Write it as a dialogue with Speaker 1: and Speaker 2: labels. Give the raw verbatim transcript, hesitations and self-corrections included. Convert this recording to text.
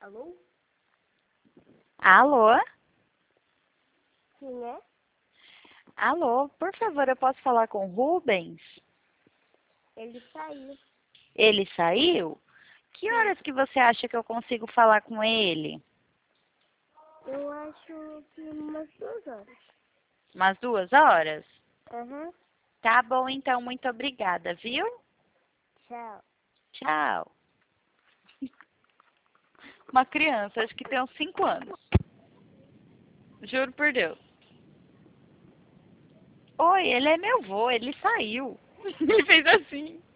Speaker 1: Alô?
Speaker 2: Alô?
Speaker 1: Quem é?
Speaker 2: Alô, por favor, eu posso falar com o Rubens?
Speaker 1: Ele saiu.
Speaker 2: Ele saiu? Que
Speaker 1: Sim.
Speaker 2: horas que você acha que eu consigo falar com ele?
Speaker 1: Eu acho que umas duas horas.
Speaker 2: Umas duas horas?
Speaker 1: Aham.
Speaker 2: Tá bom, então, muito obrigada, viu?
Speaker 1: Tchau.
Speaker 2: Tchau. Uma criança, acho que tem uns cinco anos. Juro por Deus. Oi, ele é meu vô, ele saiu. Ele fez assim.